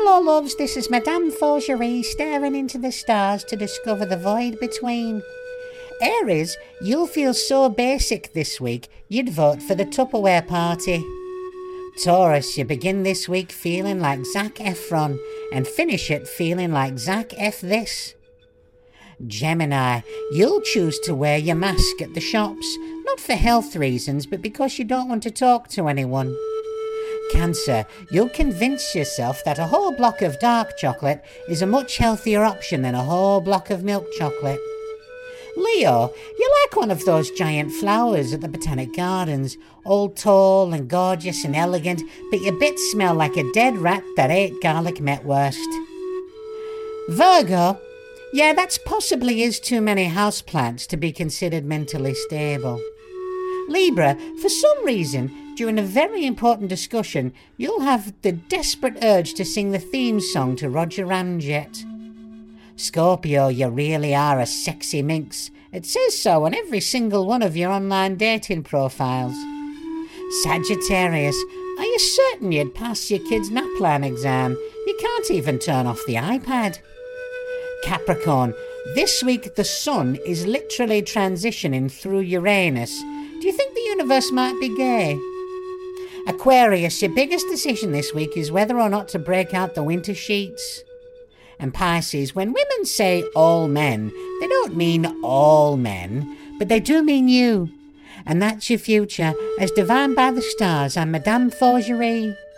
Hello, loves, this is Madame Fauchery staring into the stars to discover the void between. Aries, you'll feel so basic this week, you'd vote for the Tupperware party. Taurus, you begin this week feeling like Zac Efron and finish it feeling like Zac F. this. Gemini, you'll choose to wear your mask at the shops, not for health reasons, but because you don't want to talk to anyone. Cancer, you'll convince yourself that a whole block of dark chocolate is a much healthier option than a whole block of milk chocolate. Leo, you're like one of those giant flowers at the Botanic Gardens, all tall and gorgeous and elegant, but your bits smell like a dead rat that ate garlic metwurst. Virgo, yeah, that's possibly is too many houseplants to be considered mentally stable. Libra, for some reason, during a very important discussion, you'll have the desperate urge to sing the theme song to Roger Ramjet. Scorpio, you really are a sexy minx. It says so on every single one of your online dating profiles. Sagittarius, are you certain you'd pass your kid's NAPLAN exam? You can't even turn off the iPad. Capricorn, this week the sun is literally transitioning through Uranus. Do you think the universe might be gay? Aquarius, your biggest decision this week is whether or not to break out the winter sheets. And Pisces, when women say all men, they don't mean all men, but they do mean you. And that's your future, as divined by the stars. I'm Madame Fauchery.